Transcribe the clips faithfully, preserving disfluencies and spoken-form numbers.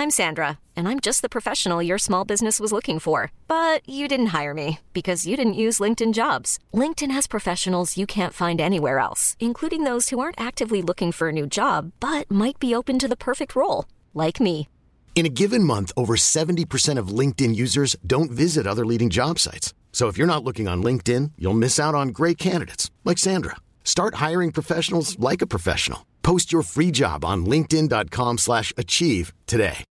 I'm Sandra, and I'm just the professional your small business was looking for. But you didn't hire me because you didn't use LinkedIn Jobs. LinkedIn has professionals you can't find anywhere else, including those who aren't actively looking for a new job, but might be open to the perfect role, like me. In a given month, over seventy percent of LinkedIn users don't visit other leading job sites. So if you're not looking on LinkedIn, you'll miss out on great candidates like Sandra. Start hiring professionals like a professional. Post your free job on linkedin.com slash achieve today.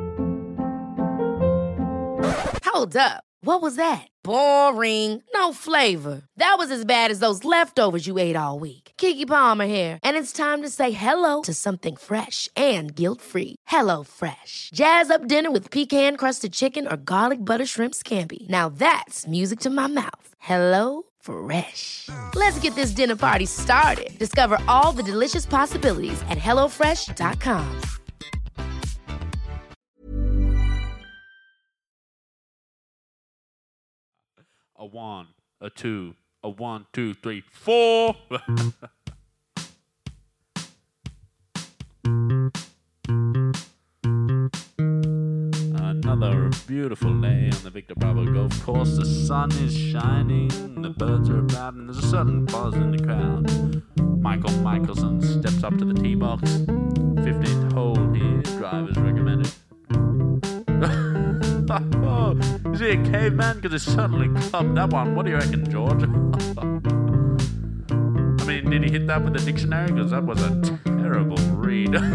Hold up. What was that? Boring. No flavor. That was as bad as those leftovers you ate all week. Keke Palmer here. And it's time to say hello to something fresh and guilt-free. Hello Fresh. Jazz up dinner with pecan-crusted chicken or garlic butter shrimp scampi. Now that's music to my mouth. Hello Fresh. Let's get this dinner party started. Discover all the delicious possibilities at hello fresh dot com. A one, a two, a one, two, three, four. Another beautiful day on the Victor Bravo Golf Course. The sun is shining, the birds are about, and there's a sudden buzz in the crowd. Michael Michelson steps up to the tee box. fifteenth hole here, drivers recommended. Oh, is he a caveman? Because he certainly clubbed that one. What do you reckon, George? I mean, did he hit that with a dictionary? Because that was a terrible read. Oh,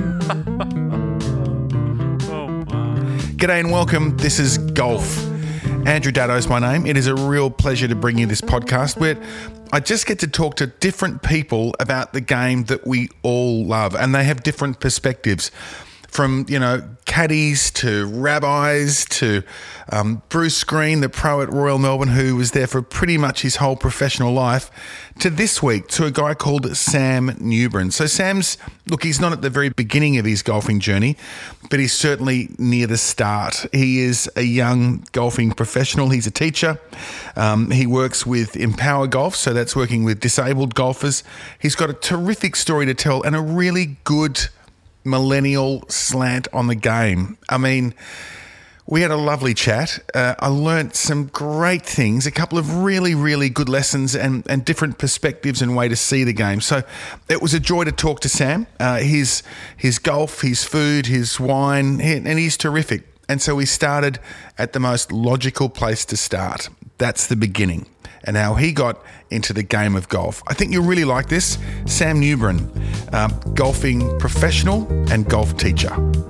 my. G'day and welcome. This is Golf. Andrew Daddo is my name. It is a real pleasure to bring you this podcast where I just get to talk to different people about the game that we all love, and they have different perspectives. From, you know, caddies to rabbis to um, Bruce Green, the pro at Royal Melbourne, who was there for pretty much his whole professional life, to this week to a guy called Sam Newburn. So Sam's, look, he's not at the very beginning of his golfing journey, but he's certainly near the start. He is a young golfing professional. He's a teacher. Um, he works with Empower Golf, so that's working with disabled golfers. He's got a terrific story to tell and a really good millennial slant on the game. I mean, we had a lovely chat. Uh, I learnt some great things, a couple of really, really good lessons and, and different perspectives and way to see the game. So it was a joy to talk to Sam. Uh, his, his golf, his food, his wine, and he's terrific. And so we started at the most logical place to start. That's the beginning. And how he got into the game of golf. I think you'll really like this. Sam Newburn, uh, golfing professional and golf teacher.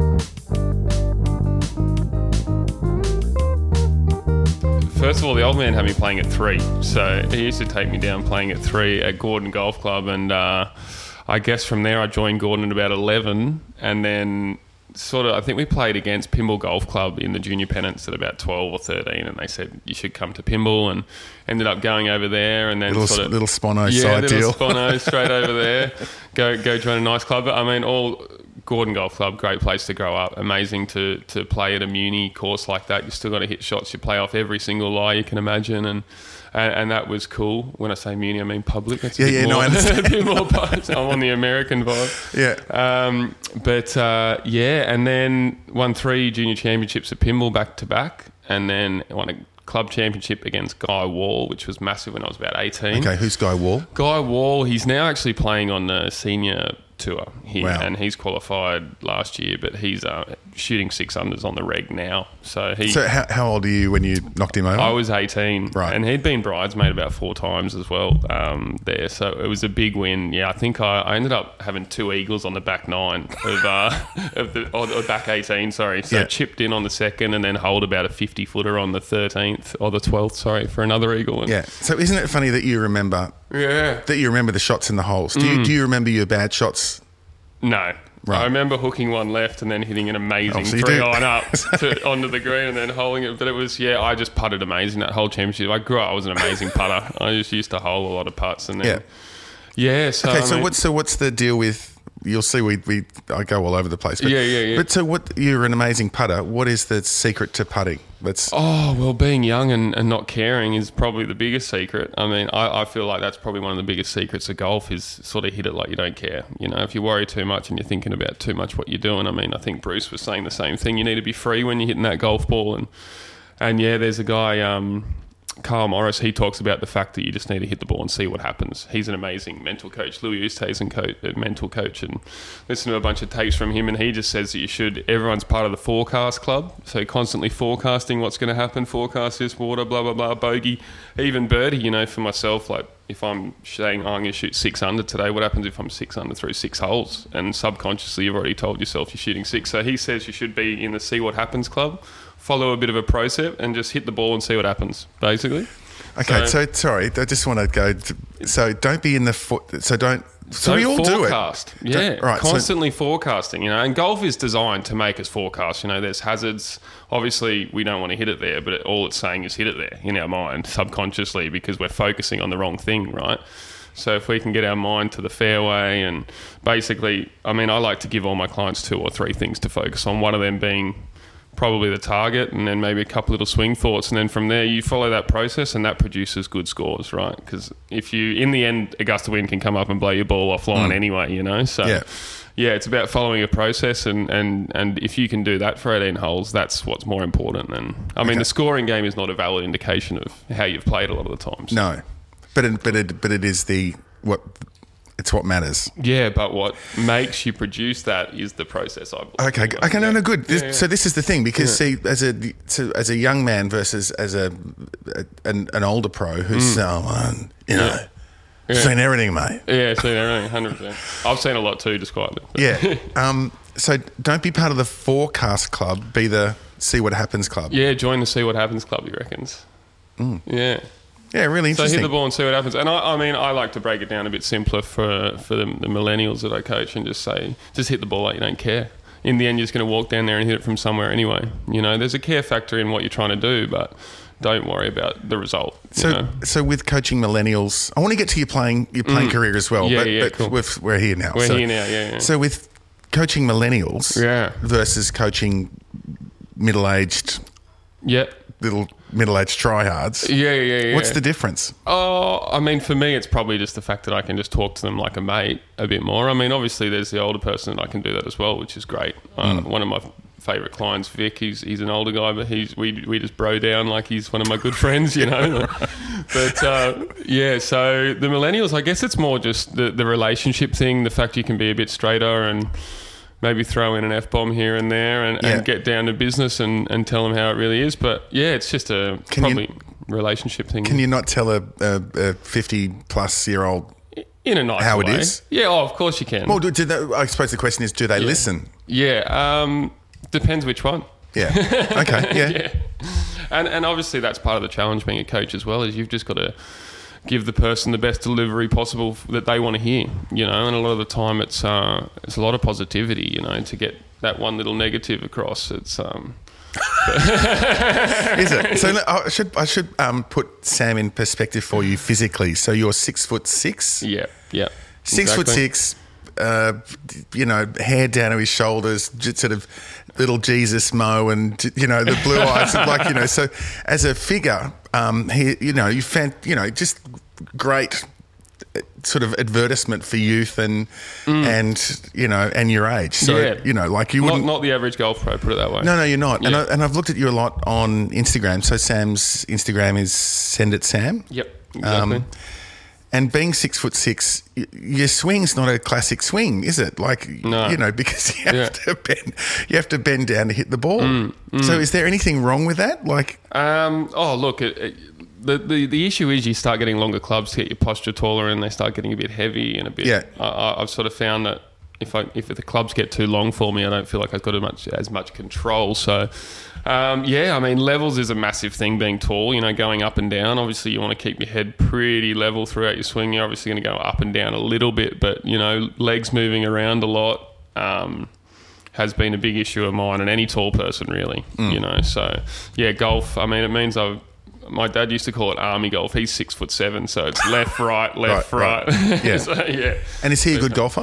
First of all, the old man had me playing at three. So he used to take me down playing at three at Gordon Golf Club. And uh, I guess from there I joined Gordon at about eleven. And then sort of, I think we played against Pymble Golf Club in the junior pennants at about twelve or thirteen, and they said you should come to Pymble, and ended up going over there, and then little, sort of little Spono yeah, side little deal. Spono straight over there. Go go join a nice club. But I mean, all Gordon Golf Club, great place to grow up. Amazing to to play at a muni course like that. You still got to hit shots. You play off every single lie you can imagine, and. And, and that was cool. When I say muni, I mean public. That's a yeah, bit yeah, more, no, I understand. a bit more I'm on the American vibe. Yeah. Um, but uh, yeah, and then won three junior championships at Pymble back to back, and then won a club championship against Guy Wall, which was massive when I was about eighteen. Okay, who's Guy Wall? Guy Wall, he's now actually playing on the senior tour here, Wow. and he's qualified last year, but he's uh, shooting six unders on the reg now. So he. So how, how old are you when you knocked him over? I was eighteen, Right. and he'd been bridesmaid about four times as well um, there. So it was a big win. Yeah, I think I, I ended up having two eagles on the back nine of uh, of the or, or back eighteen. Sorry, so Yeah. chipped in on the second, and then holed about a fifty footer on the thirteenth or the twelfth. Sorry, for another eagle. And, Yeah. So isn't it funny that you remember yeah. that you remember the shots in the holes? Do you do you remember your bad shots? No. Right. I remember hooking one left and then hitting an amazing Oh, so you three do. iron up to, onto the green and then holding it. But it was, yeah, I just putted amazing that whole championship. I grew up, I was an amazing putter. I just used to hole a lot of putts. And then, yeah. yeah so, Okay, I so mean, what's so what's the deal with you'll see we we I go all over the place. But, Yeah, yeah, yeah. But so what? You're an amazing putter. What is the secret to putting? Let's. Oh, well, being young and, and not caring is probably the biggest secret. I mean, I, I feel like that's probably one of the biggest secrets of golf is sort of hit it like you don't care. You know, if you worry too much and you're thinking about too much what you're doing, I mean, I think Bruce was saying the same thing. You need to be free when you're hitting that golf ball. And, and yeah, there's a guy... Um, Carl Morris, he talks about the fact that you just need to hit the ball and see what happens. He's an amazing mental coach. Louis Oosthuizen, coach, uh, mental coach, and listen to a bunch of tapes from him, and he just says that you should, everyone's part of the forecast club, so constantly forecasting what's going to happen, forecast this, water, blah, blah, blah, bogey, even birdie, you know, for myself, like if I'm saying, oh, I'm going to shoot six under today, what happens if I'm six under through six holes? And subconsciously, you've already told yourself you're shooting six. So he says you should be in the see what happens club, follow a bit of a process and just hit the ball and see what happens, basically. Okay, so, so sorry, I just want to go. To, so don't be in the foot. So don't. So don't we all forecast. do it. Yeah, Don't, right, constantly so, forecasting. You know, and golf is designed to make us forecast. You know, there's hazards. Obviously, we don't want to hit it there, but it, all it's saying is hit it there in our mind subconsciously because we're focusing on the wrong thing, right? So if we can get our mind to the fairway and basically, I mean, I like to give all my clients two or three things to focus on. One of them being probably the target and then maybe a couple little swing thoughts, and then from there you follow that process and that produces good scores, right? Because if you, in the end, a gust of wind can come up and blow your ball offline mm. anyway, you know? So yeah. yeah, it's about following a process, and, and, and if you can do that for eighteen holes, that's what's more important than... I mean, okay. the scoring game is not a valid indication of how you've played a lot of the times. No, but it, but it, but it is the... what. It's what matters. Yeah, but what makes you produce that is the process, I believe. Okay, okay, no, no, good. This, Yeah, yeah. So this is the thing, because Yeah. see, as a so as a young man versus as a, a an, an older pro who's Mm. oh, man, you know, Yeah. seen everything, mate. Yeah, seen everything, one hundred percent. I've seen a lot too, just quietly. but- Yeah. Um. So don't be part of the forecast club. Be the see what happens club. Yeah, join the See What Happens club, he reckons. Mm. Yeah. Yeah, really So interesting. hit the ball and see what happens. And I, I mean, I like to break it down a bit simpler for for the, the millennials that I coach and just say, just hit the ball like you don't care. In the end, you're just going to walk down there and hit it from somewhere anyway. You know, there's a care factor in what you're trying to do, but don't worry about the result. So, you know? so with coaching millennials, I want to get to your playing your playing Mm. career as well. Yeah, but yeah, but cool. we've, we're here now. We're so, here now, yeah, yeah. So with coaching millennials Yeah. versus coaching middle-aged, Yeah. little middle-aged tryhards, Yeah, yeah, yeah. what's the difference? Oh, I mean, for me, it's probably just the fact that I can just talk to them like a mate a bit more. I mean, obviously, there's the older person that I can do that as well, which is great. Uh, Mm. one of my favourite clients, Vic, he's he's an older guy, but he's we we just bro down like he's one of my good friends, you know. But uh, yeah, so the millennials, I guess it's more just the the relationship thing, the fact you can be a bit straighter and maybe throw in an F-bomb here and there and, Yeah. and get down to business and, and tell them how it really is. But yeah, it's just a Can you- probably relationship thing. Can you not tell a, a, a fifty-plus-year-old? In a nice how way. it is? Yeah, oh, of course you can. Well, do, do they, I suppose the question is, do they listen? yeah, um, depends which one. Yeah. Okay. Yeah. Yeah. And and obviously that's part of the challenge being a coach as well, is you've just got to give the person the best delivery possible that they want to hear, you know, and a lot of the time it's uh, it's a lot of positivity, you know, to get that one little negative across. It's um Is it? So no, I should I should um, put Sam in perspective for you physically. So you're six foot six. yeah, yeah. Six exactly. foot six, uh, you know, hair down to his shoulders, just sort of little Jesus Mo, and you know the blue eyes, like you know. So as a figure, um, he, you know, you fan, you know, just great sort of advertisement for youth and Mm. and you know and your age. So Yeah. you know, like you Not, wouldn't. not the average golf pro, put it that way. No, no, you're not. And, Yeah. I, and I've looked at you a lot on Instagram. So Sam's Instagram is Send It Sam. Yep, exactly. Um, And being six foot six, y- your swing's not a classic swing, is it? Like, No. you know, because you have Yeah. to bend, you have to bend down to hit the ball. Mm, So, is there anything wrong with that? Like, Um, oh, look, it, it, the, the the issue is you start getting longer clubs to get your posture taller, and they start getting a bit heavy and a bit. Yeah. I, I, I've sort of found that if I if the clubs get too long for me, I don't feel like I've got as much as much control. So, um, yeah, I mean, levels is a massive thing. Being tall, you know, going up and down. Obviously, you want to keep your head pretty level throughout your swing. You're obviously going to go up and down a little bit, but you know, legs moving around a lot. Um, has been a big issue of mine and any tall person really, Mm. you know. So yeah, golf, I mean, it means I've, my dad used to call it army golf. He's six foot seven, so it's left, right, left, Right, right. right. Yeah. So, yeah. and is he a good golfer?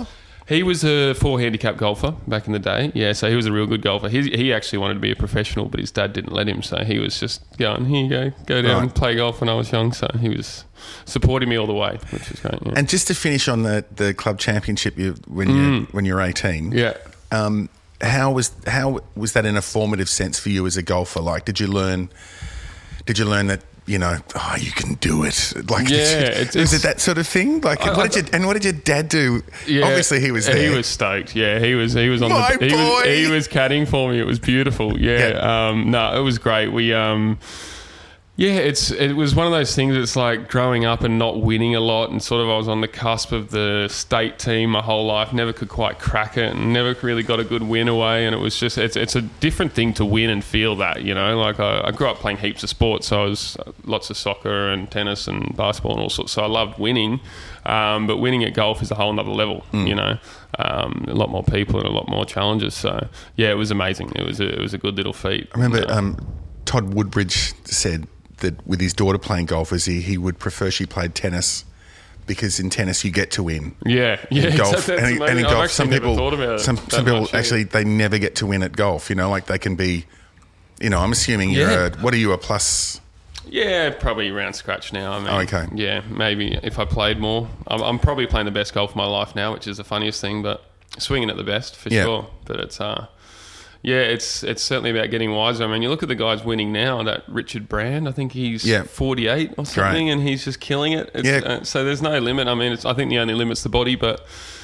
He was a four handicap golfer back in the day. Yeah, so he was a real good golfer. He he actually wanted to be a professional, but his dad didn't let him. So he was just going, here you go, go down Right. and play golf when I was young. So he was supporting me all the way, which is great. Yeah. And just to finish on the, the club championship you, when you when you're eighteen, yeah. um, how was how was that in a formative sense for you as a golfer? Like, did you learn? Did you learn that? You know, oh, you can do it. Like, Yeah, is it's- it it's- that sort of thing? Like, I- what I- did you and what did your dad do? Yeah, Obviously, he was there. He was stoked. Yeah, he was. He was on My the. He was, boy! he was caddying for me. It was beautiful. Yeah. Yeah. Um, no, it was great. We. Um, yeah, it's it was one of those things. It's like growing up and not winning a lot, and sort of I was on the cusp of the state team my whole life. Never could quite crack it, and never really got a good win away. And it was just it's it's a different thing to win and feel that, you know. Like I, I grew up playing heaps of sports, so I was uh, lots of soccer and tennis and basketball and all sorts. So I loved winning, um, but winning at golf is a whole nother level, you know. Um, a lot more people and a lot more challenges. So yeah, it was amazing. It was a, it was a good little feat. I remember Yeah. um, Todd Woodbridge said that with his daughter playing golf, is he he would prefer she played tennis because in tennis you get to win. Yeah, yeah. In golf, That's and, in- and in amazing. I've golf, actually some never people, thought about it some, that some people much, yeah. actually they never get to win at golf. You know, like they can be. You know, I'm assuming you're Yeah. a, what are you a plus? Yeah, probably around scratch now. I mean, Oh, okay. Yeah, maybe if I played more. I'm, I'm probably playing the best golf of my life now, which is the funniest thing, but swinging at the best for Yeah. sure. But it's, uh, yeah, it's it's certainly about getting wiser. I mean, you look at the guys winning now, that Richard Brand, I think he's Yeah. forty-eight or something, Great. and he's just killing it. It's, Yeah. uh, so there's no limit. I mean, it's, I think the only limit's the body, but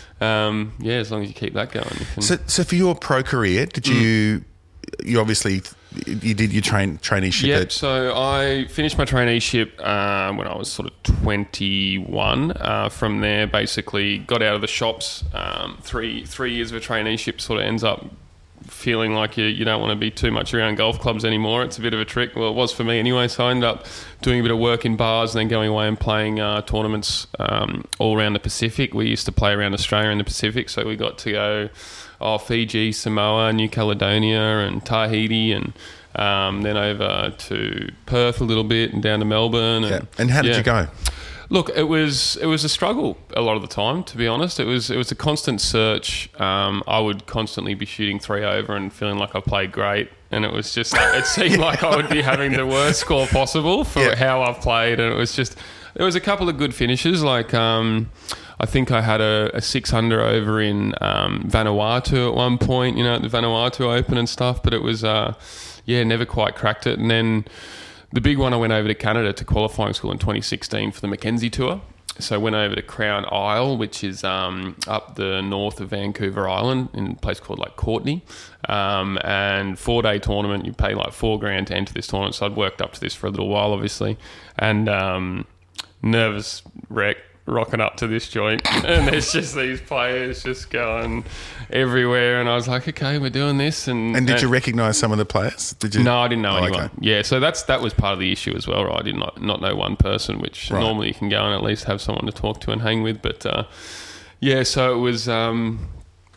um, yeah, as long as you keep that going. You can, So, so for your pro career, did you? You obviously you did your train traineeship Yep. at So I finished my traineeship uh, when I was sort of twenty-one. Uh, from there, basically got out of the shops. Um, three three years of a traineeship sort of ends up feeling like you, you don't want to be too much around golf clubs anymore. It's a bit of a trick. Well, it was for me anyway. So I ended up doing a bit of work in bars and then going away and playing uh, tournaments um, all around the Pacific. We used to play around Australia in the Pacific, so we got to go oh, Fiji, Samoa, New Caledonia and Tahiti and um, then over to Perth a little bit and down to Melbourne. And, yeah. And how did yeah. you go? Look, it was it was a struggle a lot of the time, to be honest. It was it was a constant search. Um, I would constantly be shooting three over and feeling like I played great, and it was just like, it seemed like I would be having the worst score possible for Yeah. how I've played, and it was just there was a couple of good finishes. Like um, I think I had a, a six under over in um, Vanuatu at one point, you know, at the Vanuatu Open and stuff. But it was uh, yeah, never quite cracked it, and then. The big one, I went over to Canada to qualifying school in twenty sixteen for the Mackenzie Tour. So I went over to Crown Isle, which is um, up the north of Vancouver Island in a place called like Courtenay. Um, and four-day tournament, you pay like four grand to enter this tournament. So I'd worked up to this for a little while, obviously. And um, nervous wreck, rocking up to this joint. And there's just these players just going everywhere. And I was like, okay, we're doing this. And, And did you recognise some of the players? Did you? No, I didn't know Oh, anyone. okay. Yeah, so that's that was part of the issue as well, right? I did not not know one person, which Right. normally you can go and at least have someone to talk to and hang with. But uh, yeah, so it was um,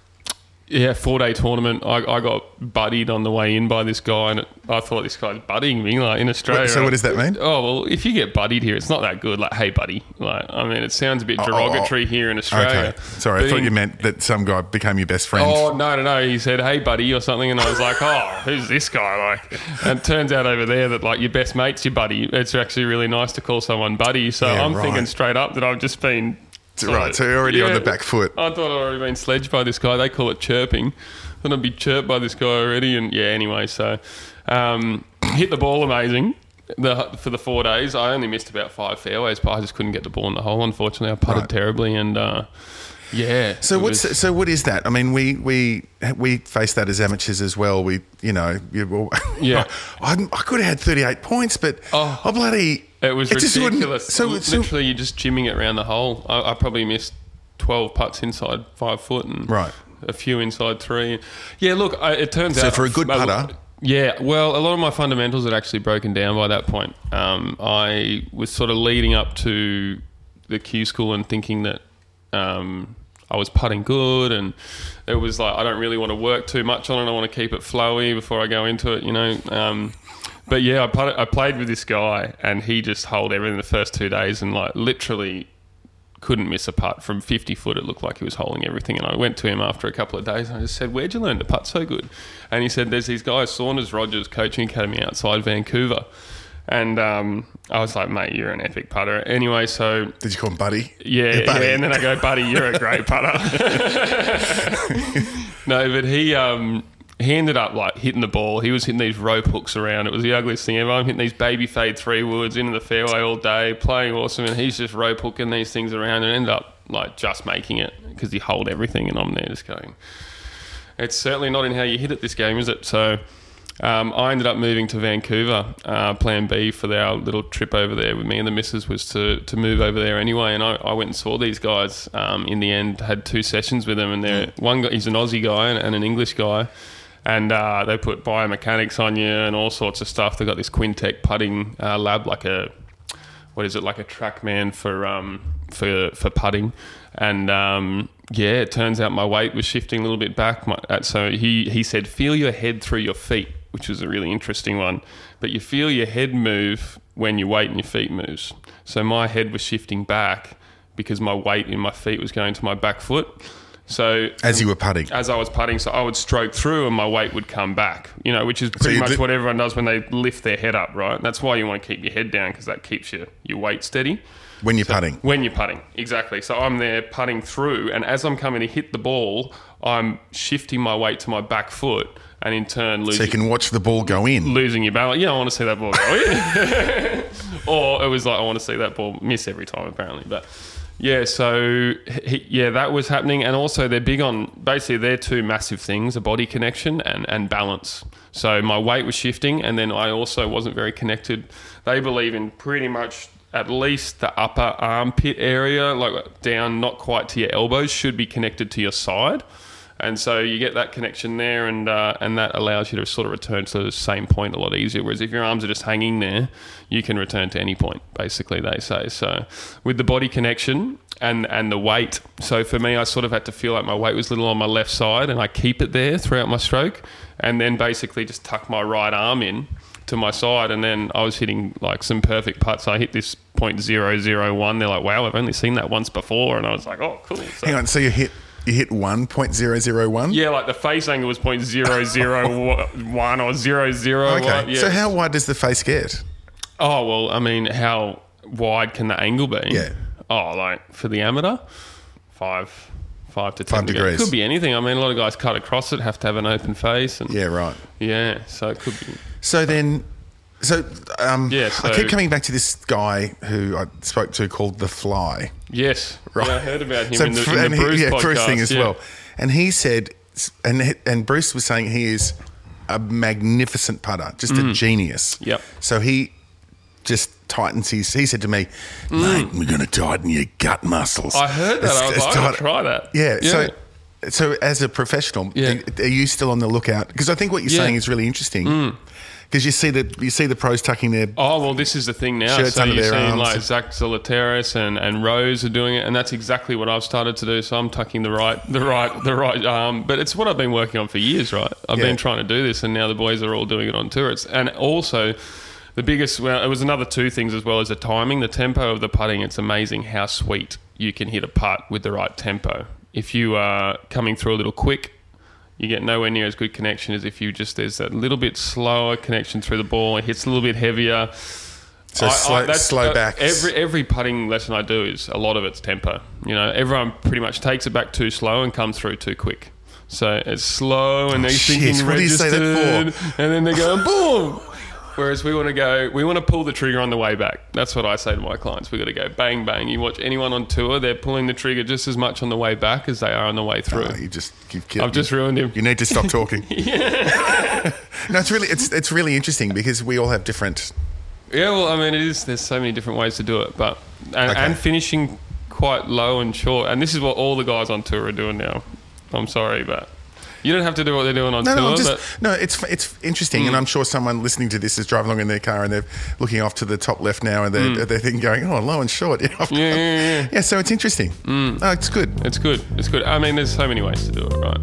yeah, four day tournament. I, I got buddied on the way in by this guy, and it, I thought this guy's buddying me like in Australia. What- so what does that mean? Oh well, if you get buddied here, it's not that good. Like, hey, buddy. Like, I mean, it sounds a bit derogatory here in Australia. Okay. Sorry, I But thought in- you meant that some guy became your best friend. Oh, no, no, no. He said, hey, buddy, or something. And I was like, oh, who's this guy? Like, and it turns out over there that, like, your best mate's your buddy. It's actually really nice to call someone buddy. So Yeah, I'm right. thinking straight up that I've just been... Right, so you're already on the back foot. I thought I'd already been sledged by this guy. They call it chirping. Thought I'd be chirped by this guy already. And, yeah, anyway, so um, hit the ball amazing. The, for the four days, I only missed about five fairways, but I just couldn't get the ball in the hole, unfortunately. I putted Right. terribly and... Uh, yeah. So it what's was- so what is that? I mean, we we we face that as amateurs as well. We you know you, well, Yeah. I, I could have had thirty-eight points, but Oh. oh, bloody It was just wouldn't- ridiculous. So, so literally, you're just jimming it around the hole. I, I probably missed twelve putts inside five foot and Right. a few inside three. Yeah, look, I, it turns So out for a good putter- Yeah, well, a lot of my fundamentals had actually broken down by that point. Um, I was sort of leading up to the Q school and thinking that. Um, I was putting good, and it was like I don't really want to work too much on it. I want to keep it flowy before I go into it, you know. Um, but yeah, I, put, I played with this guy, and he just held everything the first two days, and like literally couldn't miss a putt. From fifty foot, it looked like he was holding everything. And I went to him after a couple of days and I just said, where'd you learn to putt so good? And he said, there's these guys, Saunders Rogers Coaching Academy outside Vancouver. And um, I was like, mate, you're an epic putter. Anyway, so... Did you call him Buddy? Yeah, Buddy. yeah. And then I go, Buddy, you're a great putter. No, but he... Um, He ended up like hitting the ball. He was hitting these rope hooks around. It was the ugliest thing ever. I'm hitting these baby fade three woods into the fairway all day, playing awesome, and he's just rope hooking these things around and ended up like just making it because he hold everything, and I'm there just going, it's certainly not in how you hit it this game, is it? So um, I ended up moving to Vancouver. Uh, plan B for our little trip over there with me and the missus was to to move over there anyway, and I, I went and saw these guys. Um, in the end, had two sessions with them, and they're one guy, he's an Aussie guy and, and an English guy. And uh, they put biomechanics on you and all sorts of stuff. They've got this Quintec putting uh, lab, like a, what is it, like a TrackMan for um, for for putting. And um, yeah, it turns out my weight was shifting a little bit back. My, uh, so he, he said, feel your head through your feet, which was a really interesting one. But you feel your head move when your weight and your feet moves. So my head was shifting back because my weight in my feet was going to my back foot. So as you were putting, as I was putting, so I would stroke through and my weight would come back, you know, which is pretty so much li- what everyone does when they lift their head up, right? That's why you want to keep your head down because that keeps your, your weight steady. When you're so, putting. When you're putting, exactly. So I'm there putting through, and as I'm coming to hit the ball, I'm shifting my weight to my back foot, and in turn losing. So you can watch the ball go in. Losing your balance. Yeah, I want to see that ball go in. Or it was like I want to see that ball miss every time, apparently, but. Yeah, so he, yeah, that was happening, and also they're big on basically they're two massive things: a body connection and, and balance. So my weight was shifting, and then I also wasn't very connected. They believe in pretty much at least the upper armpit area, like down, not quite to your elbows, should be connected to your side. And so you get that connection there, and uh, and that allows you to sort of return to the same point a lot easier. Whereas if your arms are just hanging there, you can return to any point, basically, they say. So with the body connection and, and the weight, so for me, I sort of had to feel like my weight was a little on my left side, and I keep it there throughout my stroke, and then basically just tuck my right arm in to my side, and then I was hitting like some perfect putts. I hit this point zero zero one. They're like, wow, I've only seen that once before, and I was like, oh, cool. So, hang on, so you hit... You hit one point zero zero one? Yeah, like the face angle was point zero zero one or zero zero. Okay, yeah. So how wide does the face get? Oh, well, I mean, how wide can the angle be? Yeah. Oh, like for the amateur, five, five to ten Five degrees. It could be anything. I mean, a lot of guys cut across it, have to have an open face. And, Yeah, right. Yeah, so it could be. So then... So, um, Yeah, so- I keep coming back to this guy who I spoke to called The Fly. Yes. Right. Yeah, I heard about him So in the, Fr- in and the he- Bruce yeah, podcast. Bruce thing as yeah. well. And he said, and and Bruce was saying he is a magnificent putter, just a genius. Yep. So he just tightens his. He said to me, "Mate, we're going to tighten your gut muscles." I heard that. It's- I was it's like, I'll tight- try that. Yeah. Yeah. So. So, as a professional, Yeah. are you still on the lookout? Because I think what you're Yeah. saying is really interesting. Because you see the you see the pros tucking their Oh, well, this is the thing now. Shirts so under you're their seeing arms. like Zach Zolotaris and, and Rose are doing it, and that's exactly what I've started to do. So I'm tucking the right, the right, the right arm. But it's what I've been working on for years, right? I've Yeah. been trying to do this, and now the boys are all doing it on tour. It's, and also, the biggest, well, it was another two things as well as the timing, the tempo of the putting. It's amazing how sweet you can hit a putt with the right tempo. If you are coming through a little quick, you get nowhere near as good connection as if you just, there's that little bit slower connection through the ball. It hits a little bit heavier. So slow- that's- slow uh, backs. Every every putting lesson I do is a lot of it's tempo. You know, everyone pretty much takes it back too slow and comes through too quick. So it's slow and Oh, they're shit, thinking what do you say registered, that for? and then they go boom. Whereas we want to go, we want to pull the trigger on the way back. That's what I say to my clients. We got to go bang bang. You watch anyone on tour, they're pulling the trigger just as much on the way back as they are on the way through. Oh, you just you've killed I've just ruined him. You need to stop talking. No, it's really it's it's really interesting because we all have different. Yeah, well, I mean, it is. There's so many different ways to do it, but and, Okay. and finishing quite low and short. And this is what all the guys on tour are doing now. I'm sorry, but you don't have to do what they're doing on No, tour. no, I'm just, but no. It's it's interesting, Mm. and I'm sure someone listening to this is driving along in their car and they're looking off to the top left now, and they're they're thinking, going, "Oh, low and short." You know, I've Mm. Yeah, got- yeah, yeah. yeah. So it's interesting. No, it's good. it's good. It's good. I mean, there's so many ways to do it, right?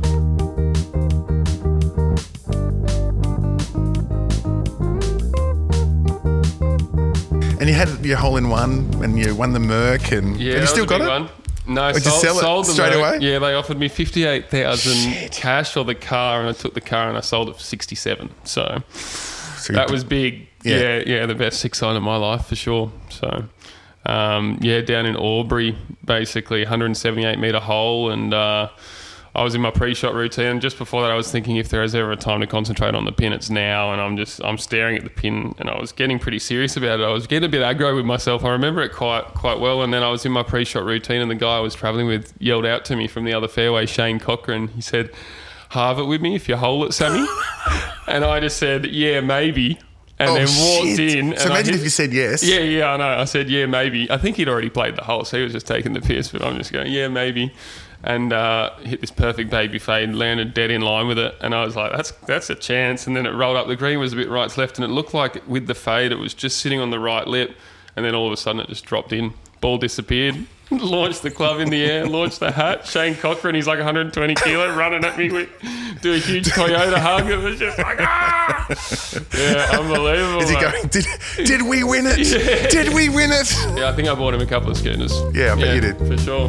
And you had your hole in one, and you won the Merc, and Yeah, have you that still was a got big it? one. No, Did you sold, sell it sold the straight Merc. away? Yeah, they offered me fifty-eight thousand cash or the car, and I took the car and I sold it for sixty-seven. So, So that you- was big. Yeah. Yeah. yeah, the best six sign of my life for sure. So, um, yeah, down in Albury, basically one hundred seventy-eight metre hole, and uh, I was in my pre-shot routine. Just before that, I was thinking if there is ever a time to concentrate on the pin, it's now. And I'm just I'm staring at the pin, and I was getting pretty serious about it. I was getting a bit aggro with myself. I remember it quite quite well. And then I was in my pre-shot routine, and the guy I was travelling with yelled out to me from the other fairway, Shane Cochran. He said, "Halve it with me if you hole it, Sammy." And I just said, "Yeah, maybe." And Oh, then walked shit. in. So and I imagine hit- if you said yes. Yeah, yeah, I know. I said, yeah, maybe. I think he'd already played the hole, so he was just taking the piss, but I'm just going, yeah, maybe. And uh, hit this perfect baby fade, landed dead in line with it. And I was like, that's that's a chance. And then it rolled up. The green was a bit right to left, and it looked like with the fade, it was just sitting on the right lip. And then all of a sudden, it just dropped in. Ball disappeared. Launched the club in the air, launched the hat. Shane Cochran, he's like one hundred twenty kilo, running at me with, do a huge Toyota hug. It was just like, ah! Yeah, unbelievable. Is he mate. going, did, did we win it? Yeah. Did we win it? Yeah, I think I bought him a couple of schooners. Yeah, I bet you did. For sure.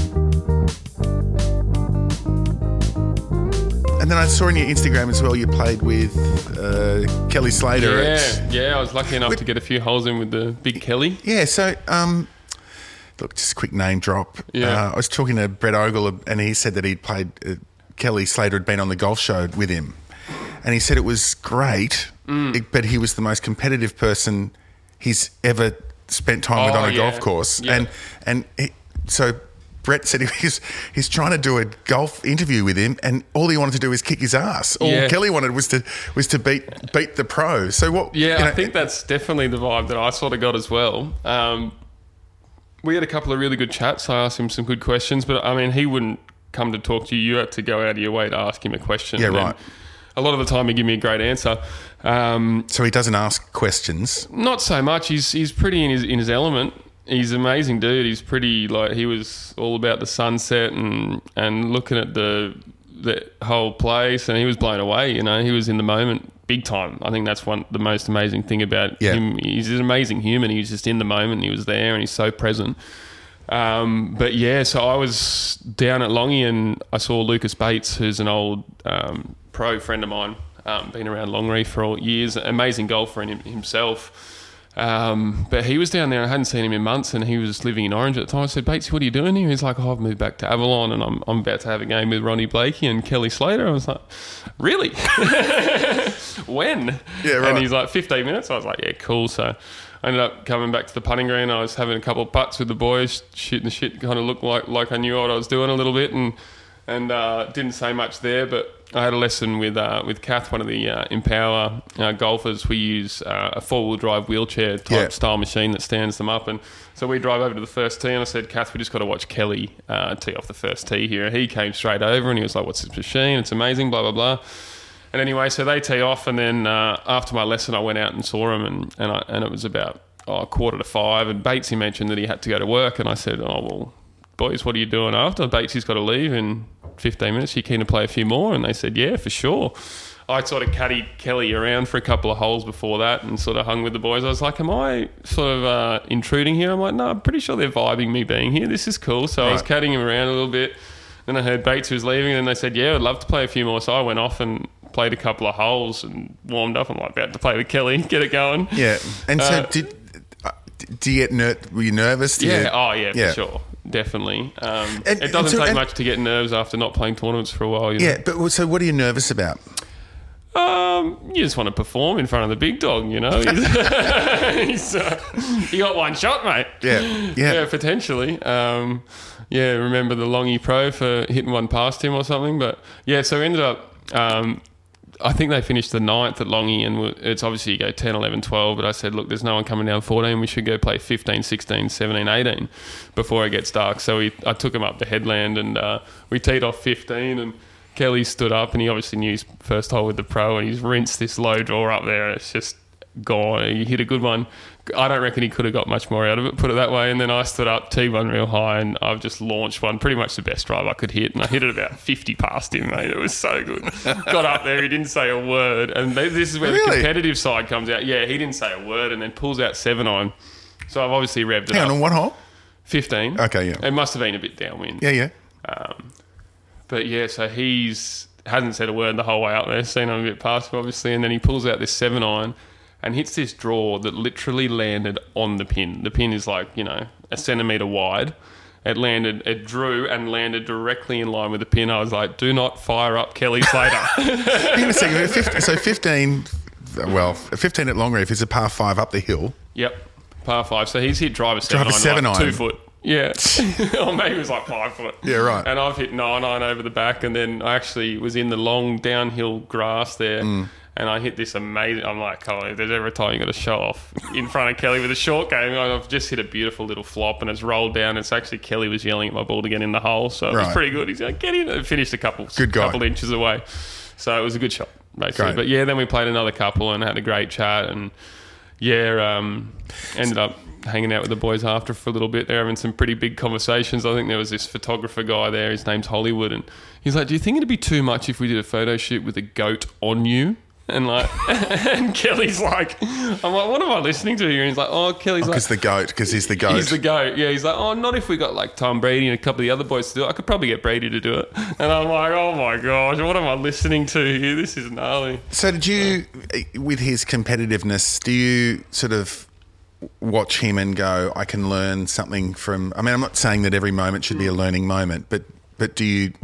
And then I saw on your Instagram as well, you played with uh, Kelly Slater. Yeah, at- yeah, I was lucky enough to get a few holes in with the big Kelly. Yeah, so, um, look, just a quick name drop. Yeah. Uh, I was talking to Brett Ogle, and he said that he'd played, uh, Kelly Slater had been on the golf show with him. And he said it was great, Mm. it- but he was the most competitive person he's ever spent time with Oh, on a yeah. golf course. Yeah. And and he, so Brett said he's he's trying to do a golf interview with him, and all he wanted to do was kick his ass. All Yeah. Kelly wanted was to was to beat beat the pro. So what? Yeah, you know, I think that's definitely the vibe that I sort of got as well. Um, we had a couple of really good chats. I asked him some good questions, but I mean, he wouldn't come to talk to you. You had to go out of your way to ask him a question. Yeah, And then right. A lot of the time, he give me a great answer. Um, So he doesn't ask questions. Not so much. He's he's pretty in his in his element. He's an amazing dude. He's pretty like he was all about the sunset and and looking at the the whole place, and he was blown away. You know, he was in the moment big time. I think that's one the most amazing thing about Yeah. him. He's an amazing human. He was just in the moment. He was there, and he's so present. Um, but yeah, so I was down at Longy, and I saw Lucas Bates, who's an old um, pro friend of mine, um, been around Longreef for all years, amazing golfer in him, himself. Um, but he was down there, and I hadn't seen him in months, and he was living in Orange at the time. I said, Bates, what are you doing here? He's like, oh, I've moved back to Avalon, and I'm, I'm about to have a game with Ronnie Blakey and Kelly Slater. I was like, really? When? Yeah, right. And he's like, fifteen minutes. I was like, yeah, cool. So I ended up coming back to the putting green. I was having a couple of putts with the boys, shooting the shit, kind of looked like, like I knew what I was doing a little bit, and and uh, didn't say much there, but I had a lesson with uh, with Kath, one of the uh, Empower uh, golfers. We use uh, a four-wheel drive wheelchair type Yeah. style machine that stands them up, and so we drive over to the first tee, and I said, Kath, we just got to watch Kelly uh, tee off the first tee here. And he came straight over, and he was like, what's this machine? It's amazing, blah, blah, blah. And anyway, so they tee off, and then uh, after my lesson, I went out and saw him, and and, I, and it was about oh, a quarter to five, and Batesy mentioned that he had to go to work, and I said, oh, well, boys, what are you doing after? Batesy's got to leave in fifteen minutes. You keen to play a few more? And they said, yeah, for sure. I sort of caddied Kelly around for a couple of holes before that and sort of hung with the boys. I was like, am I sort of uh, intruding here? I'm like, no, I'm pretty sure they're vibing me being here. This is cool. So I was Right. caddying him around a little bit. Then I heard Bates was leaving, and they said, yeah, I'd love to play a few more. So I went off and played a couple of holes and warmed up. I'm like, about to play with Kelly, get it going. Yeah. And so Uh, did uh, do you get ner- were you nervous? Do Yeah, you- oh yeah, Yeah. for sure. Definitely. Um, And- it and doesn't so- take and- much to get nerves after not playing tournaments for a while. You know? Yeah, but so what are you nervous about? Um, you just want to perform in front of the big dog, you know. He's, he's, uh, you got one shot, mate. Yeah, yeah. yeah, potentially. Um, yeah, remember the Longy Pro for hitting one past him or something. But yeah, so we ended up. Um, I think they finished the ninth at Longy, and we- it's obviously you go ten, eleven, twelve. But I said, look, there's no one coming down fourteen. We should go play fifteen, sixteen, seventeen, eighteen before it gets dark. So we, I took him up the headland, and uh, we teed off fifteen, and Kelly stood up, and he obviously knew his first hole with the pro, and he's rinsed this low draw up there, and it's just gone. He hit a good one. I don't reckon he could have got much more out of it, put it that way. And then I stood up, teed one real high, and I've just launched one, pretty much the best drive I could hit, and I hit it about fifty past him, mate. It was so good. Got up there, he didn't say a word, and they, this is where Really? the competitive side comes out. Yeah, he didn't say a word, and then pulls out seven iron. So I've obviously revved it Hang up. on, on one hole? fifteen. Okay, yeah. It must have been a bit downwind. Yeah, yeah. Um, but yeah, so he's hasn't said a word the whole way up there, seen him a bit past him, obviously, and then he pulls out this seven iron and hits this draw that literally landed on the pin. The pin is like, you know, a centimetre wide. It landed, it drew and landed directly in line with the pin. I was like, do not fire up Kelly Slater. Hang on a second. fifteen, so fifteen, well, fifteen at Longreef is a par five up the hill. Yep, par five. So he's hit driver seven, Driver iron, seven like iron. two foot. Yeah, or maybe it was like five foot. Yeah, right. And I've hit nine iron over the back, and then I actually was in the long downhill grass there, Mm. and I hit this amazing. I'm like, oh, if there's ever a time you got to show off in front of Kelly with a short game, I've just hit a beautiful little flop, and it's rolled down. It's actually Kelly was yelling at my ball to get in the hole, so it was Right. pretty good. He's like, get in. It finished a couple, Good guy. couple inches away, so it was a good shot, basically. Great. But yeah, then we played another couple and had a great chat, and yeah, um, ended up hanging out with the boys after for a little bit. They're having some pretty big conversations. I think there was this photographer guy there. His name's Hollywood, and he's like, "Do you think it'd be too much if we did a photo shoot with a goat on you?" And like, and Kelly's like, "I'm like, what am I listening to here?" And he's like, "Oh, Kelly's Because like." the goat, because he's the goat. He's the goat. Yeah, he's like, oh, not if we got like Tom Brady and a couple of the other boys to do it. I could probably get Brady to do it. And I'm like, oh my gosh, what am I listening to here? This is gnarly. So did you, with his competitiveness, do you sort of watch him and go, I can learn something from, I mean, I'm not saying that every moment should be a learning moment, but but do you,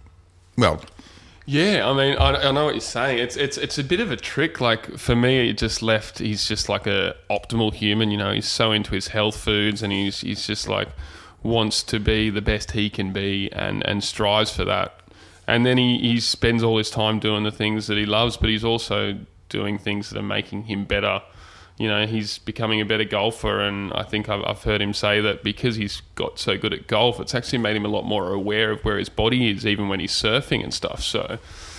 well, Yeah, I mean, I, I know what you're saying. It's it's it's a bit of a trick. Like for me, it just left. He's just like a optimal human. You know, he's so into his health foods, and he's he's just like wants to be the best he can be, and and strives for that. And then he he spends all his time doing the things that he loves, but he's also doing things that are making him better. You know, he's becoming a better golfer, and I think I've, I've heard him say that because he's got so good at golf, it's actually made him a lot more aware of where his body is, even when he's surfing and stuff. So,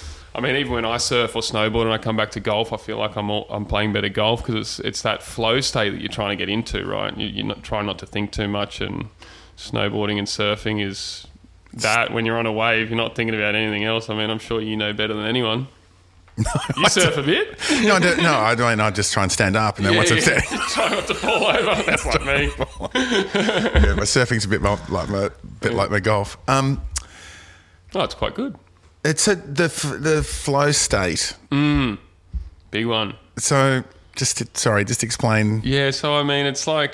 I mean, even when I surf or snowboard and I come back to golf, I feel like I'm all, I'm playing better golf because it's it's that flow state that you're trying to get into, right? You, you're not trying not to think too much, and snowboarding and surfing is that when you're on a wave, you're not thinking about anything else. I mean, I'm sure you know better than anyone. You surf a bit? no, I don't, no, I don't. I just try and stand up, and then Yeah, once I'm yeah. standing, Try not to fall over. That's like me. yeah, my surfing's a bit more, like my bit like my golf. Um, Oh, it's quite good. it's a, the f- the flow state. Big one. So just to, sorry, just explain. Yeah, so I mean, it's like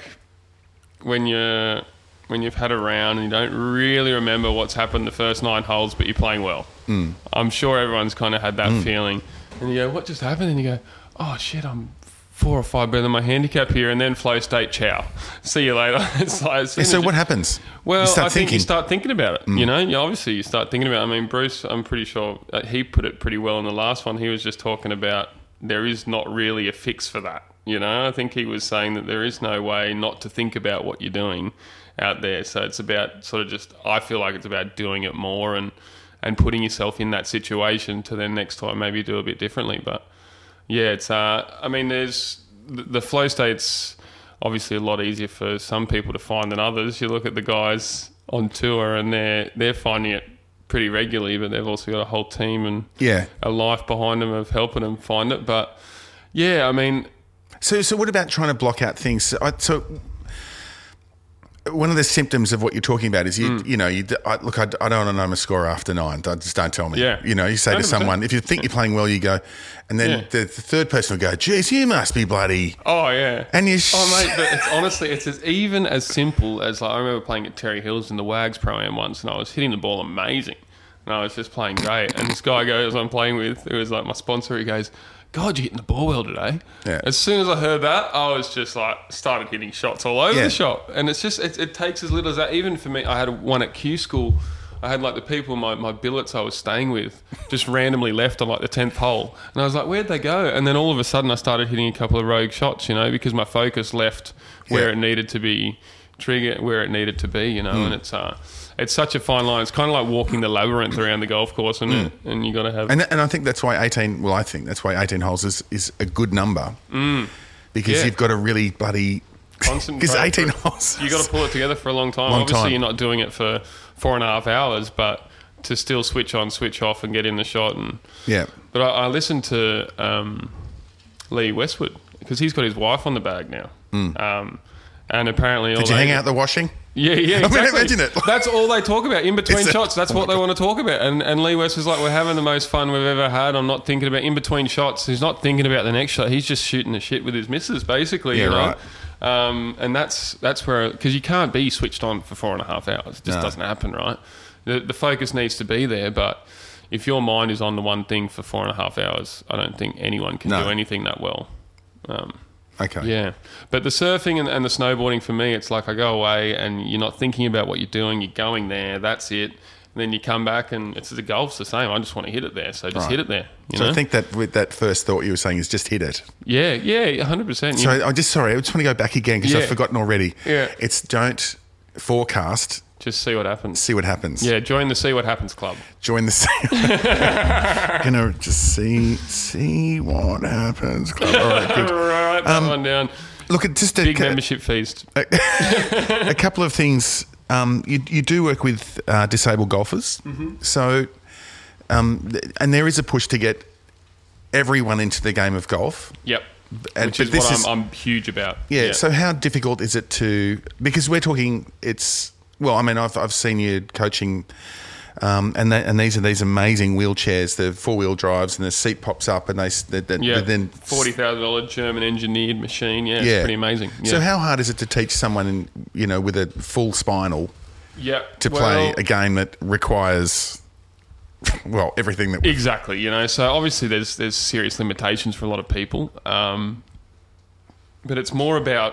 when you're when you've had a round and you don't really remember what's happened the first nine holes, but you're playing well. Mm. I'm sure everyone's kind of had that Mm. feeling. And you go, what just happened? And you go, oh shit, I'm four or five better than my handicap here, and then flow state, ciao. See you later. It's like, as soon Yeah, so as what you- happens? Well, you start I think thinking. you start thinking about it. You know, you obviously you start thinking about it. I mean, Bruce, I'm pretty sure uh, he put it pretty well in the last one. He was just talking about there is not really a fix for that. You know, I think he was saying that there is no way not to think about what you're doing out there. So it's about sort of just, I feel like it's about doing it more and, and putting yourself in that situation to then next time maybe do a bit differently. But yeah, it's, uh, I mean, there's, the, the flow state's obviously a lot easier for some people to find than others. You look at the guys on tour and they're, they're finding it pretty regularly, but they've also got a whole team and Yeah. a life behind them of helping them find it. But yeah, I mean, So, so what about trying to block out things? I, so, one of the symptoms of what you're talking about is you, Mm. you know, you, I, look, I, I don't want to know my score after nine. Don't, just don't tell me. Yeah. You know, you say one hundred to percent. someone, if you think you're playing well, you go, and then Yeah. the, the third person will go, geez, you must be bloody. oh yeah. And you, Oh mate, but it's honestly, it's as even as simple as like, I remember playing at Terry Hills in the Wags Pro-Am once, and I was hitting the ball amazing, and I was just playing great. And this guy goes, I'm playing with, who was like my sponsor, he goes, God, you're hitting the ball well today. Yeah. As soon as I heard that, I was just like, started hitting shots all over Yeah. the shop. And it's just, it, it takes as little as that. Even for me, I had one at Q School. I had like the people, my, my billets I was staying with, just randomly left on like the tenth hole. And I was like, where'd they go? And then all of a sudden I started hitting a couple of rogue shots, you know, because my focus left where Yeah. it needed to be, trigger where it needed to be, you know. And it's uh, it's such a fine line. It's kind of like walking the labyrinth around the golf course, isn't it? And you got to have... and, and I think that's why eighteen, well, I think that's why eighteen holes is, is a good number. Mm. Because Yeah. you've got to really bloody... Concentrate Because eighteen for- holes... You got to pull it together for a long time. Long Obviously, time. you're not doing it for four and a half hours, but to still switch on, switch off, and get in the shot. And Yeah. but I, I listened to um, Lee Westwood because he's got his wife on the bag now, Mm. um, And apparently, all Did you they, hang out the washing? Yeah, yeah, exactly. I mean, imagine it. That's all they talk about in between It's a- shots. That's oh what my they God. want to talk about. And and Lee West was like, we're having the most fun we've ever had. I'm not thinking about in between shots. He's not thinking about the next shot. He's just shooting the shit with his missus, basically. Yeah, you know? right. Um, and that's that's where, because you can't be switched on for four and a half hours. It just No. doesn't happen, right? The, the focus needs to be there, but if your mind is on the one thing for four and a half hours, I don't think anyone can No. do anything that well. Um, Okay. yeah. But the surfing and, and the snowboarding, for me, it's like I go away and you're not thinking about what you're doing. You're going there. That's it. And then you come back and it's the golf's the same. I just want to hit it there. So just Right. hit it there. You So know? I think that with that first thought you were saying is just hit it. Yeah, yeah, one hundred percent. So You- I just sorry, I just want to go back again because Yeah. I've forgotten already. Yeah. It's don't forecast, just see what happens. see what happens. Yeah, join the See What Happens club. Join the gonna just see see what happens. Club. All right, good. Right, that one down. Look at just a, Big cou- membership fees. a couple of things. Um, you you do work with uh, disabled golfers, Mm-hmm. so um, th- and there is a push to get everyone into the game of golf. Yep. And- Which but is this what is- I'm, I'm huge about. Yeah, So how difficult is it to? Because we're talking. It's well. I mean, I've I've seen you coaching, um, and they, and these are these amazing wheelchairs, the four wheel drives, and the seat pops up, and they s- they, they, yeah, then forty thousand dollars German engineered machine. Yeah, yeah, it's pretty amazing. Yeah. So how hard is it to teach someone, in, you know, with a full spinal yeah, to well, play a game that requires, well, everything that we Exactly, you know. So obviously, there's there's serious limitations for a lot of people, um, but it's more about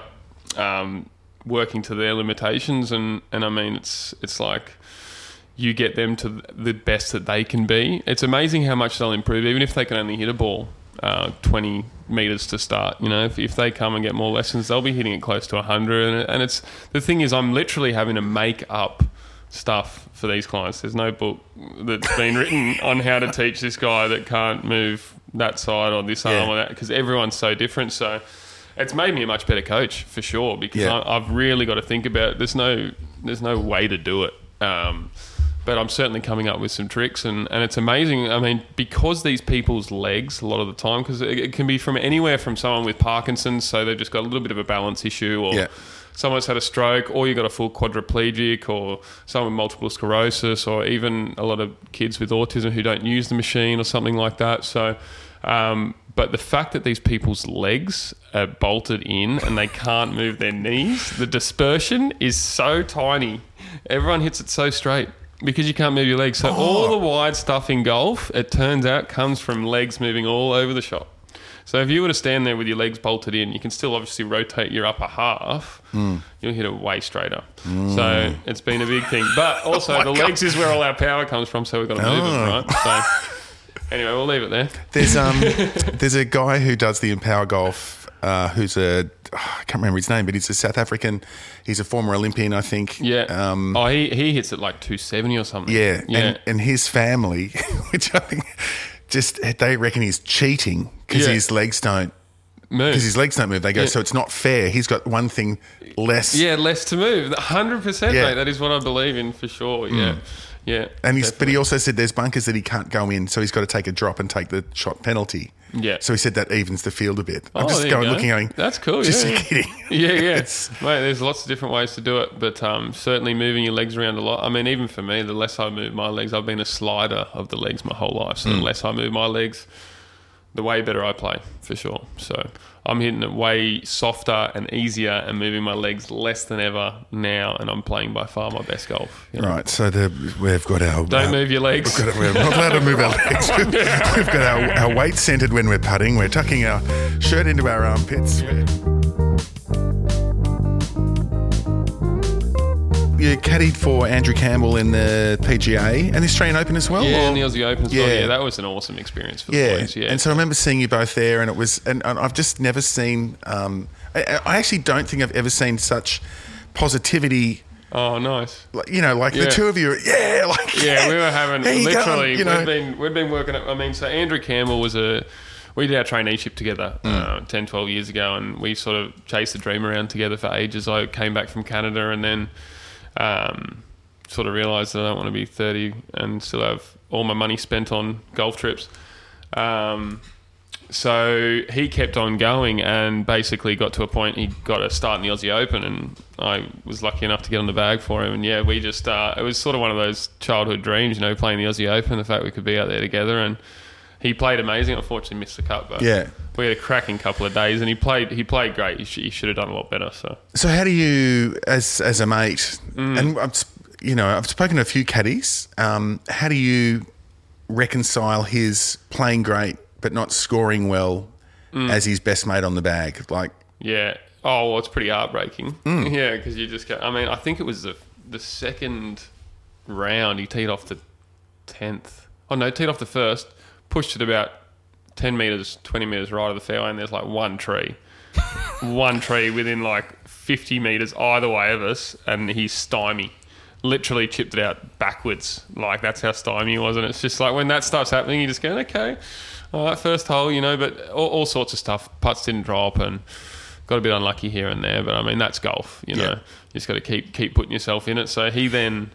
um, working to their limitations, and, and I mean, it's it's like you get them to the best that they can be. It's amazing how much they'll improve, even if they can only hit a ball uh, twenty meters to start. You know, if if they come and get more lessons, they'll be hitting it close to one hundred. And, and it's the thing is, I'm literally having to make up stuff for these clients. There's no book that's been written on how to teach this guy that can't move that side or this arm Yeah. or that, because everyone's so different. So it's made me a much better coach for sure, because Yeah. I, I've really got to think about it. There's no there's no way to do it. Um, but I'm certainly coming up with some tricks, and, and it's amazing. I mean, because these people's legs, a lot of the time, because it, it can be from anywhere from someone with Parkinson's, so they've just got a little bit of a balance issue, or Yeah. someone's had a stroke, or you've got a full quadriplegic, or someone with multiple sclerosis, or even a lot of kids with autism who don't use the machine or something like that. So, um, but the fact that these people's legs are bolted in and they can't move their knees, the dispersion is so tiny. Everyone hits it so straight because you can't move your legs. So all the wide stuff in golf, it turns out, comes from legs moving all over the shot. So if you were to stand there with your legs bolted in, you can still obviously rotate your upper half. Mm. You'll hit it way straighter. So it's been a big thing. But also Oh my the God. legs is where all our power comes from, so we've got to move Oh. it, right? So anyway, we'll leave it there. There's um there's a guy who does the Empower Golf, uh, who's a oh, I can't remember his name, but he's a South African. He's a former Olympian, I think. Yeah. Um, oh, he, he hits it like two seventy or something. yeah. Yeah. And and his family, which I think just they reckon he's cheating because Yeah. his legs don't Move. because his legs don't move. They go, Yeah. so it's not fair. He's got one thing less. Yeah, less to move. one hundred percent, Yeah. Mm. mate. That is what I believe in for sure. Yeah. Yeah. And he's, but he definitely. also said there's bunkers that he can't go in, so he's got to take a drop and take the shot penalty. Yeah. So he said that evens the field a bit. I'm Oh, just there you going go. looking at him. That's cool. Just yeah, yeah. kidding. Yeah, yeah. It's- Mate, there's lots of different ways to do it, but um, certainly moving your legs around a lot. I mean, even for me, the less I move my legs, I've been a slider of the legs my whole life. So Mm. the less I move my legs, the way better I play, for sure. So I'm hitting it way softer and easier and moving my legs less than ever now, and I'm playing by far my best golf. you know. Right, so the, we've got our... Don't uh, move your legs. We've got, we're not allowed to move our legs. We've, we've got our, our weight centered when we're putting. We're tucking our shirt into our armpits. We're- You caddied for Andrew Campbell in the P G A and the Australian Open as well? Yeah, or- and the Aussie Open as well. Yeah. Yeah, that was an awesome experience for the Yeah. boys. Yeah, And so I remember seeing you both there, and it was, and, and I've just never seen, um, I, I actually don't think I've ever seen such positivity. oh, nice. Like, you know, like Yeah. the two of you, yeah, like Yeah, we were having There you go, literally. you know. We've been we've been working. At, I mean, so Andrew Campbell was a. We did our traineeship together Mm. uh, ten, twelve years ago, and we sort of chased the dream around together for ages. I came back from Canada, and then um, sort of realised that I don't want to be thirty and still have all my money spent on golf trips. Um, so he kept on going and basically got to a point he got a start in the Aussie Open, and I was lucky enough to get on the bag for him. And yeah, we just uh, it was sort of one of those childhood dreams, you know, playing the Aussie Open. The fact we could be out there together, and he played amazing. Unfortunately, missed the cut, but Yeah. we had a cracking couple of days, and he played he played great. He, sh- he should have done a lot better. So So how do you, as as a mate, Mm. and I've, sp- you know, I've spoken to a few caddies. Um, how do you reconcile his playing great but not scoring well Mm. as his best mate on the bag? Like, yeah, oh well, it's pretty heartbreaking. Yeah, because you just go. I mean, I think it was the the second round. He teed off the tenth. Oh no, teed off the first. Pushed it about ten metres, twenty metres right of the fairway, and there's like one tree. one tree within like fifty metres either way of us, and he's stymie. Literally chipped it out backwards. Like, that's how stymie he was. And it's just like, when that stuff's happening, you just go, okay, all right, first hole, you know, but all, all sorts of stuff. Putts didn't drop and got a bit unlucky here and there. But I mean, that's golf, you know. Yeah. You just got to keep keep putting yourself in it. So he then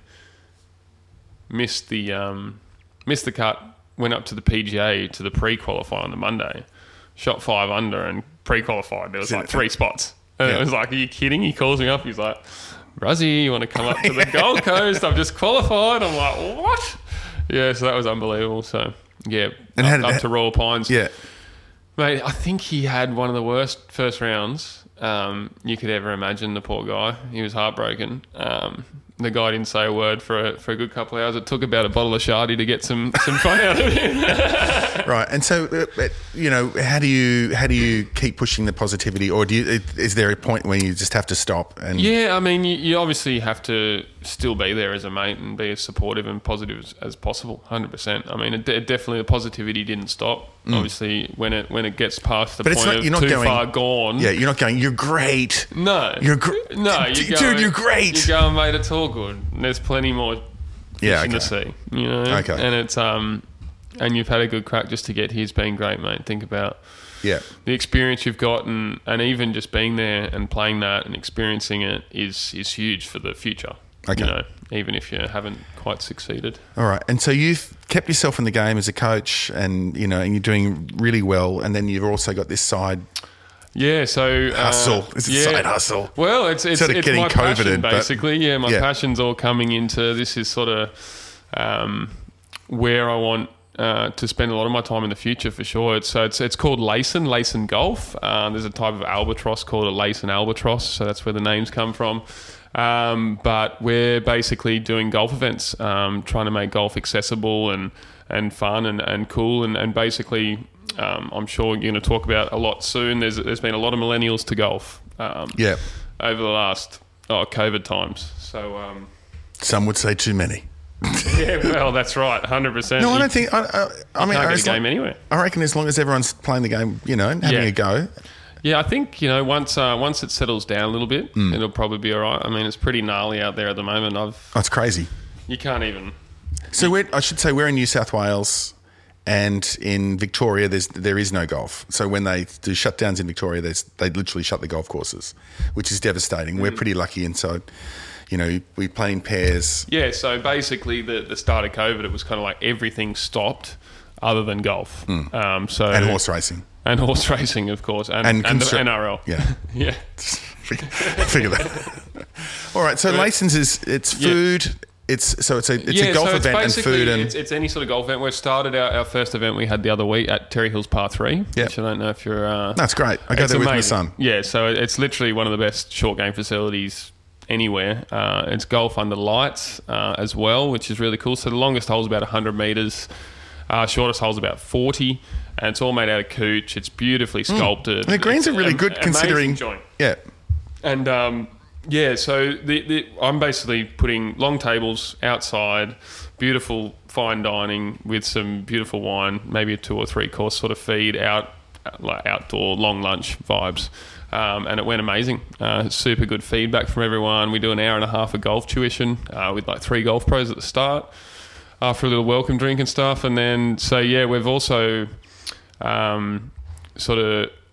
missed the um, missed the cut, went up to the P G A to the pre-qualifier on the Monday, shot five under, and pre-qualified there was like three spots. And Yeah. it was like, are you kidding? He calls me up. He's like, Ruzzy, you want to come up to the Gold Coast? I've just qualified. I'm like, what? Yeah, so that was unbelievable. So, yeah, And up, how did- up to Royal Pines. yeah, Mate, I think he had one of the worst first rounds um, you could ever imagine, the poor guy. He was heartbroken. Um, the guy didn't say a word for a, for a good couple of hours. It took about a bottle of Shardy to get some, some fun out of him. right. And so, uh, uh, you know, how do you how do you keep pushing the positivity, or do you, is there a point where you just have to stop? And Yeah, I mean, you, you obviously have to still be there as a mate and be as supportive and positive as, as possible, one hundred percent. I mean, it, it definitely, the positivity didn't stop. Obviously, when it when it gets past the But it's point not- of you're not too going- far gone. yeah, you're not going. You're great. No. You're gr- No, D- you're dude, going, you're great. You're going, mate, it's all good. There's plenty more Yeah, fishing okay. to see, you know? Okay. And it's, um, and you've had a good crack just to get here's been great, mate. Think about Yeah. the experience you've got, and, and even just being there and playing that and experiencing it is, is huge for the future. Okay. You know, even if you haven't quite succeeded. All right. And so you've kept yourself in the game as a coach, and you know, and you're doing really well. And then you've also got this side Yeah, so uh, hustle. It's a yeah. side hustle. Well, it's it's, Sort of it's getting my passion, coveted, but- basically. Yeah, my Yeah. passion's all coming into this is sort of um, where I want uh, to spend a lot of my time in the future for sure. It's so it's it's called Layson Layson Golf. Uh, there's a type of albatross called a Layson albatross, so that's where the names come from. Um, but we're basically doing golf events, um, trying to make golf accessible and and fun and, and cool, and and basically. Um, I'm sure you're going to talk about a lot soon. There's there's been a lot of millennials to golf. Um, Yeah. Over the last oh COVID times. So um, Some would say too many. yeah, well that's right, one hundred percent. No, I You don't think. I, I, I mean, can't I, get as a game long- anywhere. I reckon as long as everyone's playing the game, you know, and having Yeah. a go. Yeah, I think you know once uh, once it settles down a little bit, Mm. it'll probably be all right. I mean, it's pretty gnarly out there at the moment. I've Oh, it's crazy. you can't even. So we're, I should say we're in New South Wales, and in Victoria, there's there is no golf. So when they do shutdowns in Victoria, there's they literally shut the golf courses, which is devastating. Mm. We're pretty lucky, and so, you know, we play in pairs. Yeah, so basically the the start of COVID, it was kind of like everything stopped other than golf. Um, so Mm. And horse racing. and horse racing, of course, and And and, the constru- N R L. Yeah. yeah. Figure that. All right. So Layson's is it's Yeah. food. It's so it's a it's yeah, a golf so it's event and basically- food and it's, it's any sort of golf event. We started our, our first event we had the other week at Terry Hills Par Three, Yeah. which I don't know if you're. Uh, that's great. I go it's there with my amazing. son. Yeah, so it's literally one of the best short game facilities anywhere. Uh, it's golf under lights uh, as well, which is really cool. So the longest hole is about one hundred metres. Uh, shortest hole's about forty, and it's all made out of couch. It's beautifully sculpted. And the greens It's are really am- good amazing considering. joint. Yeah. And um, yeah, so the, the, I'm basically putting long tables outside, beautiful fine dining with some beautiful wine, maybe a two or three course sort of feed, out like outdoor long lunch vibes. Um, and it went amazing. Uh, super good feedback from everyone. We do an hour and a half of golf tuition uh, with like three golf pros at the start, after a little welcome drink and stuff. And then, so yeah, we've also um, sort of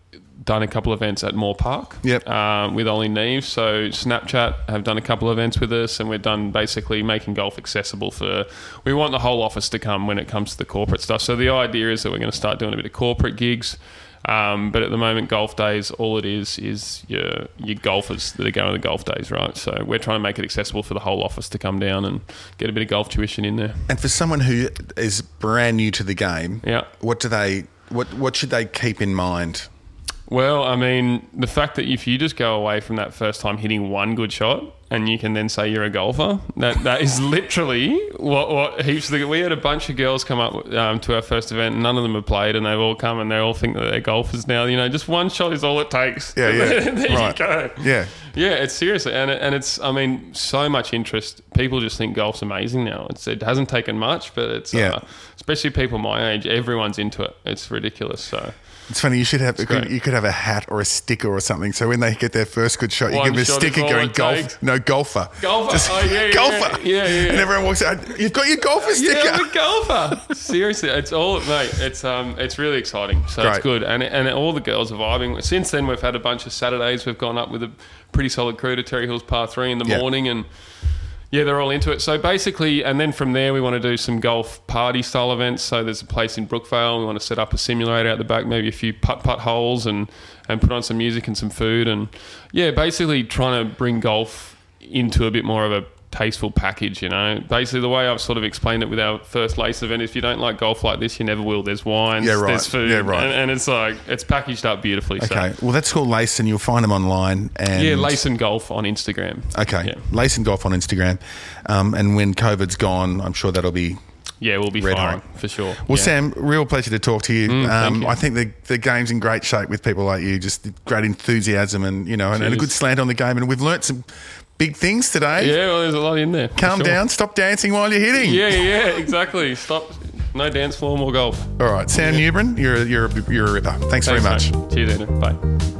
done a couple of events at Moore Park. Yep. Um, with Ollie Neve. So Snapchat have done a couple of events with us, and we're done basically making golf accessible for. We want the whole office to come when it comes to the corporate stuff. So the idea is that we're going to start doing a bit of corporate gigs. Um, but at the moment, golf days, all it is is your your golfers that are going to the golf days, right? So we're trying to make it accessible for the whole office to come down and get a bit of golf tuition in there. And for someone who is brand new to the game, yeah. what do they what what should they keep in mind? Well, I mean, the fact that if you just go away from that first time hitting one good shot and you can then say you're a golfer, that that is literally what, what heaps of the... We had a bunch of girls come up um, to our first event, and none of them have played, and they've all come and they all think that they're golfers now. You know, just one shot is all it takes. Yeah, yeah. there right. you go. Yeah. Yeah, it's seriously, and it, and it's, I mean, so much interest. People just think golf's amazing now. It's, it hasn't taken much, but it's, yeah. uh, especially people my age, everyone's into it. It's ridiculous, so... It's funny. You should have. You could, you could have a hat or a sticker or something. So when they get their first good shot, you One give them a shot sticker is all going it golf. takes. No golfer. Golfer. Just oh yeah, yeah, golfer. Yeah, yeah, yeah. And everyone walks out. You've got your golfer sticker. Yeah, I'm a golfer. Seriously, it's all mate. It's um, it's really exciting. So Great. it's good, and and all the girls are vibing. Since then, we've had a bunch of Saturdays. We've gone up with a pretty solid crew to Terry Hills Par Three in the Yeah. morning, and. Yeah, they're all into it. So basically, and then from there, we want to do some golf party style events. So there's a place in Brookvale. We want to set up a simulator out the back, maybe a few putt-putt holes, and, and put on some music and some food. And yeah, basically trying to bring golf into a bit more of a tasteful package, you know. Basically, the way I've sort of explained it with our first Lace event, if you don't like golf like this, you never will. There's wines, Yeah, right. there's food, Yeah, right. and, and it's like, it's packaged up beautifully. Okay. So. Well, that's called Lace, and you'll find them online. And Yeah, Lace and Golf on Instagram. Okay. Yeah. Lace and Golf on Instagram. Um, and when COVID's gone, I'm sure that'll be. Yeah, we'll be Red firing hot. for sure. Well, yeah. Sam, real pleasure to talk to you. Mm, thank um, you. I think the the game's in great shape with people like you. Just great enthusiasm, and you know, and, and a Cheers. good slant on the game. And we've learnt some big things today. Yeah, well, there's a lot in there. for Calm sure. down. Stop dancing while you're hitting. Yeah, yeah, yeah, exactly. Stop. No dance floor, more golf. All right, Sam Yeah. Newbern, you're a, you're a, you're a ripper. Thanks, very much. mate. Cheers, Andrew. Bye.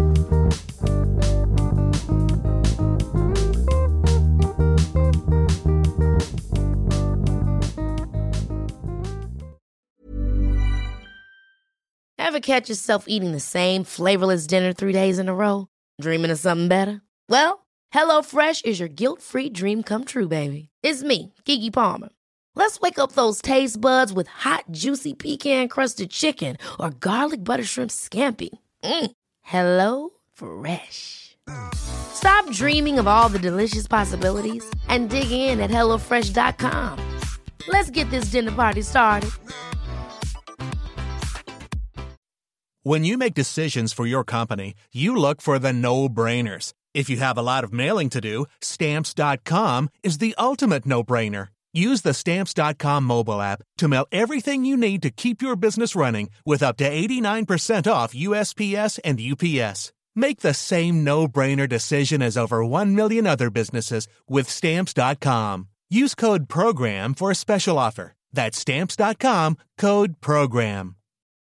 Ever catch yourself eating the same flavorless dinner three days in a row? Dreaming of something better? Well, HelloFresh is your guilt-free dream come true, baby. It's me, Keke Palmer. Let's wake up those taste buds with hot, juicy pecan-crusted chicken or garlic butter shrimp scampi. Mm. Hello Fresh. Stop dreaming of all the delicious possibilities and dig in at hello fresh dot com. Let's get this dinner party started. When you make decisions for your company, you look for the no-brainers. If you have a lot of mailing to do, Stamps dot com is the ultimate no-brainer. Use the Stamps dot com mobile app to mail everything you need to keep your business running with up to eighty-nine percent off U S P S and U P S. Make the same no-brainer decision as over one million other businesses with Stamps dot com. Use code PROGRAM for a special offer. That's Stamps dot com, code PROGRAM.